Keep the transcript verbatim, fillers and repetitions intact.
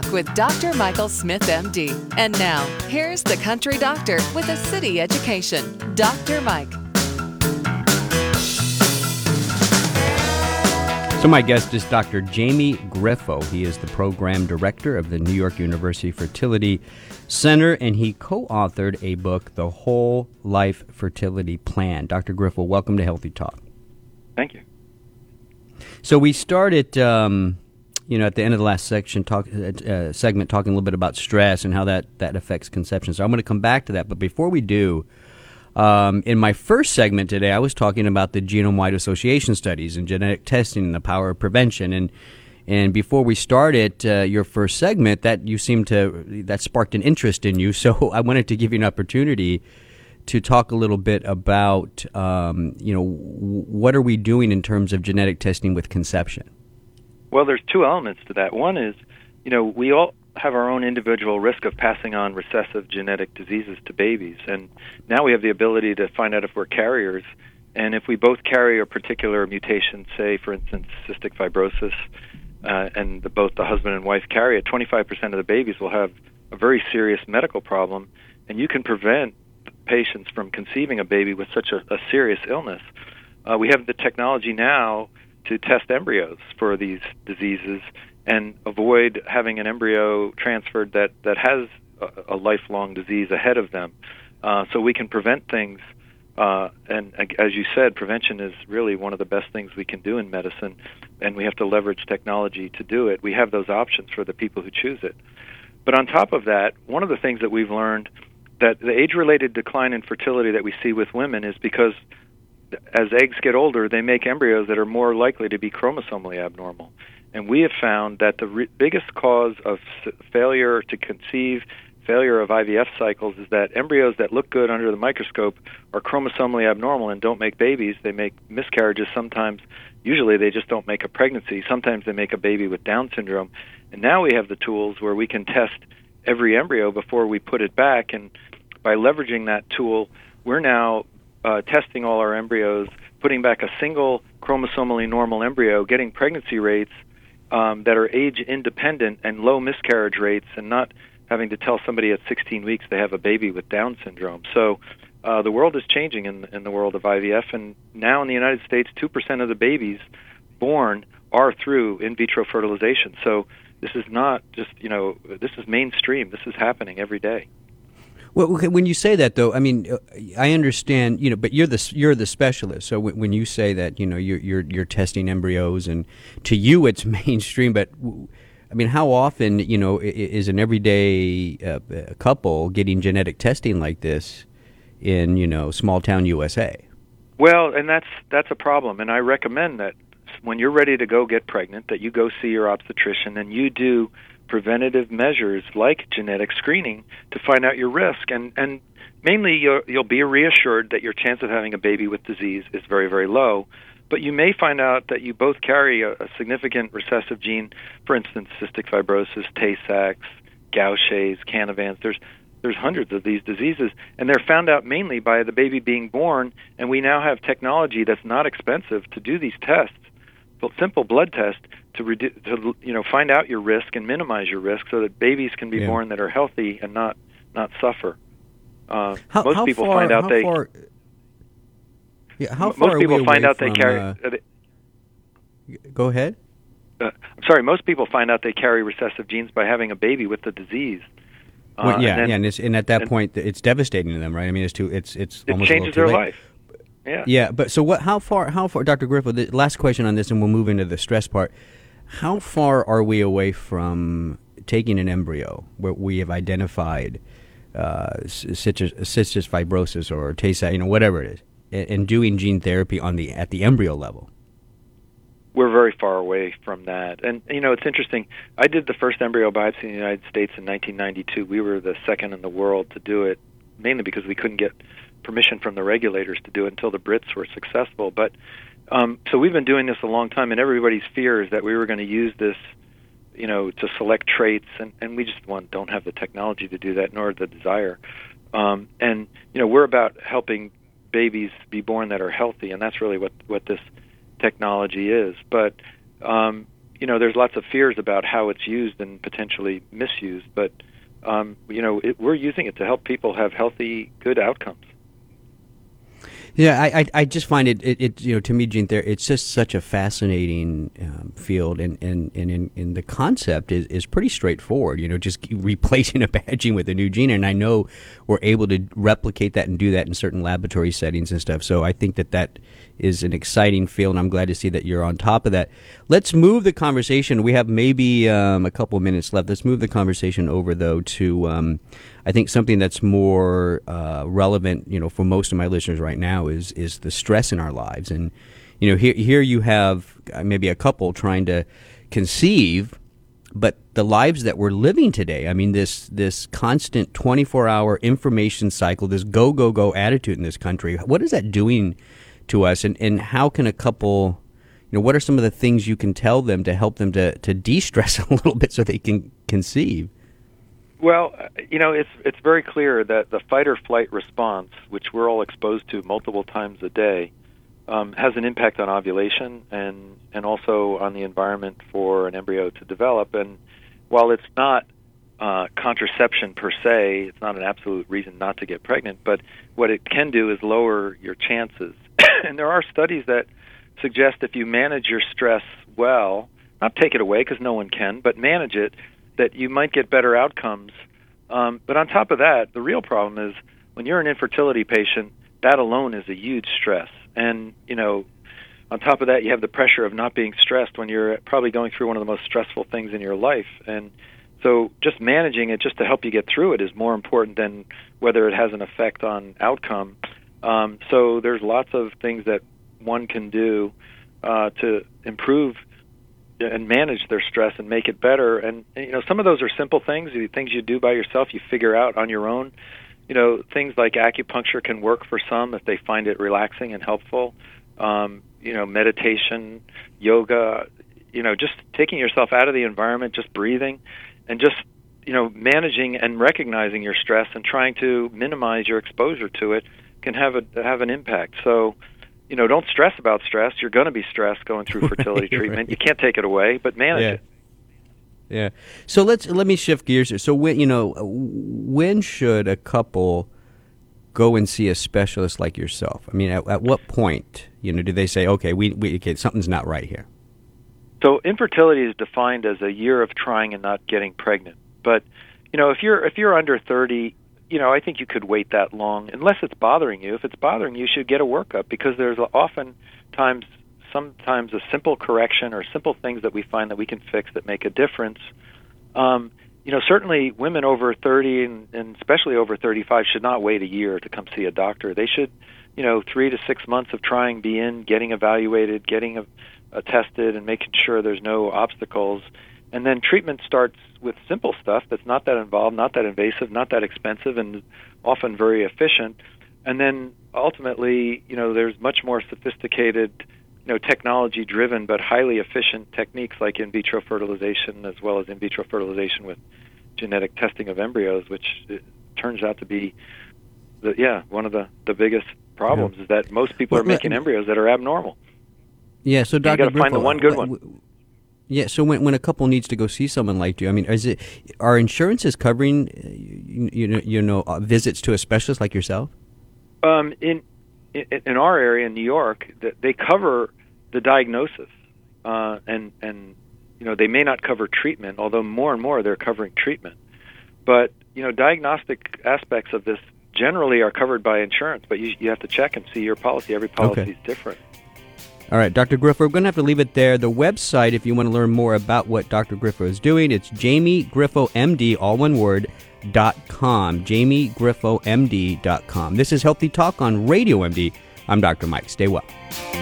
Talk with Doctor Michael Smith, M D. And now, here's the country doctor with a city education, Doctor Mike. So my guest is Doctor Jamie Griffo. He is the program director of the New York University Fertility Center, and he co-authored a book, The Whole Life Fertility Plan. Doctor Griffo, welcome to Healthy Talk. Thank you. So we started, um, you know, at the end of the last section, talk, uh, segment, talking a little bit about stress and how that, that affects conception. So I'm going to come back to that. But before we do, um, in my first segment today, I was talking about the genome-wide association studies and genetic testing and the power of prevention. And and before we started uh, your first segment, that you seemed to that sparked an interest in you. So I wanted to give you an opportunity to talk a little bit about, um, you know, w- what are we doing in terms of genetic testing with conception? Well, there's two elements to that. One is, you know, we all have our own individual risk of passing on recessive genetic diseases to babies. And now we have the ability to find out if we're carriers. And if we both carry a particular mutation, say, for instance, cystic fibrosis, uh, and the, both the husband and wife carry it, twenty-five percent of the babies will have a very serious medical problem. And you can prevent patients from conceiving a baby with such a, a serious illness. Uh, we have the technology now to test embryos for these diseases and avoid having an embryo transferred that, that has a, a lifelong disease ahead of them. Uh, so we can prevent things, uh, and as you said, prevention is really one of the best things we can do in medicine, and we have to leverage technology to do it. We have those options for the people who choose it. But on top of that, one of the things that we've learned that the age-related decline in fertility that we see with women is because as eggs get older, they make embryos that are more likely to be chromosomally abnormal. And we have found that the re- biggest cause of s- failure to conceive, failure of I V F cycles, is that embryos that look good under the microscope are chromosomally abnormal and don't make babies. They make miscarriages sometimes. Usually they just don't make a pregnancy. Sometimes they make a baby with Down syndrome. And now we have the tools where we can test every embryo before we put it back. And by leveraging that tool, we're now uh, testing all our embryos, putting back a single chromosomally normal embryo, getting pregnancy rates um, that are age-independent and low miscarriage rates, and not having to tell somebody at sixteen weeks they have a baby with Down syndrome. So uh, the world is changing in, in the world of I V F, and now in the United States, two percent of the babies born are through in vitro fertilization. So this is not just, you know, this is mainstream. This is happening every day. Well, when you say that, though, I mean, I understand, you know, but you're the you're the specialist. So when you say that, you know, you're you're, you're testing embryos, and to you it's mainstream. But I mean, how often, you know, is an everyday uh, couple getting genetic testing like this in, you know, small town U S A? Well, and that's that's a problem, and I recommend that when you're ready to go get pregnant, that you go see your obstetrician and you do preventative measures like genetic screening to find out your risk. And, and mainly you'll, you'll be reassured that your chance of having a baby with disease is very, very low. But you may find out that you both carry a, a significant recessive gene, for instance, cystic fibrosis, Tay-Sachs, Gaucher's, Canavans. There's There's hundreds of these diseases, and they're found out mainly by the baby being born, and we now have technology that's not expensive to do these tests, but simple blood test to, redu- to you know find out your risk and minimize your risk so that babies can be yeah. born that are healthy and not not suffer. Uh, how, most how people far, find out how they far, yeah, how most far people are we find away out they from, carry. Uh, Uh, they, go ahead. uh, I'm sorry. Most people find out they carry recessive genes by having a baby with the disease. Uh, Well, yeah, and then, yeah, and, it's, and at that and, point, it's devastating to them, right? I mean, it's too, it's, it's it almost changes a little their too late. life. Yeah. Yeah, but so what? How far? How far, Doctor Griffo? The last question on this, and we'll move into the stress part. How far are we away from taking an embryo where we have identified uh, cystic, cystic fibrosis or Tay-Sachs, you know, whatever it is, and, and doing gene therapy on the at the embryo level? We're very far away from that. And, you know, it's interesting. I did the first embryo biopsy in the United States in nineteen ninety-two. We were the second in the world to do it, mainly because we couldn't get permission from the regulators to do it until the Brits were successful. But um, so we've been doing this a long time, and everybody's fear is that we were going to use this, you know, to select traits, and, and we just one, don't have the technology to do that, nor the desire. Um, and, you know, we're about helping babies be born that are healthy, and that's really what, what this technology is. But um, you know, there's lots of fears about how it's used and potentially misused, but um, you know, it, we're using it to help people have healthy, good outcomes. Yeah, I, I, I just find it, it, it, you know, to me, gene therapy, it's just such a fascinating um, field, and, and, and, in, and the concept is, is pretty straightforward, you know, just replacing a bad gene with a new gene, and I know we're able to replicate that and do that in certain laboratory settings and stuff, so I think that that is an exciting field, and I'm glad to see that you're on top of that. Let's move the conversation. We have maybe um, a couple of minutes left. Let's move the conversation over, though, to um, I think something that's more uh, relevant, you know, for most of my listeners right now is is the stress in our lives. And, you know, here here you have maybe a couple trying to conceive, but the lives that we're living today, I mean, this this constant twenty-four hour information cycle, this go, go, go attitude in this country, what is that doing to us? And, and how can a couple, you know, what are some of the things you can tell them to help them to, to de-stress a little bit so they can conceive? Well, you know, it's it's very clear that the fight or flight response, which we're all exposed to multiple times a day, um, has an impact on ovulation and, and also on the environment for an embryo to develop. And while it's not uh, contraception per se, it's not an absolute reason not to get pregnant, but what it can do is lower your chances. And there are studies that suggest if you manage your stress well, not take it away because no one can, but manage it, that you might get better outcomes. Um, but on top of that, the real problem is when you're an infertility patient, that alone is a huge stress. And, you know, on top of that, you have the pressure of not being stressed when you're probably going through one of the most stressful things in your life. And so just managing it just to help you get through it is more important than whether it has an effect on outcome. Um, so there's lots of things that one can do uh, to improve and manage their stress and make it better. And, you know, some of those are simple things, things you do by yourself, you figure out on your own. You know, things like acupuncture can work for some if they find it relaxing and helpful. Um, you know, meditation, yoga, you know, just taking yourself out of the environment, just breathing, and just, you know, managing and recognizing your stress and trying to minimize your exposure to it can have a have an impact. So, you know, don't stress about stress. You're going to be stressed going through fertility right, treatment. Right. You can't take it away, but manage yeah. it. Yeah. So let's let me shift gears here. So when you know, when should a couple go and see a specialist like yourself? I mean, at, at what point, you know, do they say, okay, we, we okay, something's not right here? So infertility is defined as a year of trying and not getting pregnant. But, you know, if you're if you're under thirty, you know, I think you could wait that long unless it's bothering you. If it's bothering you, you should get a workup because there's often times, sometimes a simple correction or simple things that we find that we can fix that make a difference. Um, you know, certainly women over thirty and, and especially over thirty-five should not wait a year to come see a doctor. They should, you know, three to six months of trying, be in, getting evaluated, getting a, a tested, and making sure there's no obstacles. And then treatment starts with simple stuff that's not that involved, not that invasive, not that expensive, and often very efficient. And then ultimately, you know, there's much more sophisticated, you know, technology-driven but highly efficient techniques like in vitro fertilization as well as in vitro fertilization with genetic testing of embryos, which it turns out to be, the, yeah, one of the, the biggest problems yeah. is that most people well, are making embryos that are abnormal. Yeah, so Doctor You got to find the one good one. W- Yeah, so when when a couple needs to go see someone like you, I mean, is it are insurances covering you, you know you know uh, visits to a specialist like yourself? Um, in, in in our area in New York, they cover the diagnosis, uh, and and you know they may not cover treatment, although more and more they're covering treatment. But you know, diagnostic aspects of this generally are covered by insurance, but you you have to check and see your policy. Every policy okay. is different. All right, Doctor Griffo, we're going to have to leave it there. The website, if you want to learn more about what Doctor Griffo is doing, it's Jamie Griffo M D, all one word, dot com, Jamie Griffo M D dot com. This is Healthy Talk on Radio M D. I'm Doctor Mike. Stay well.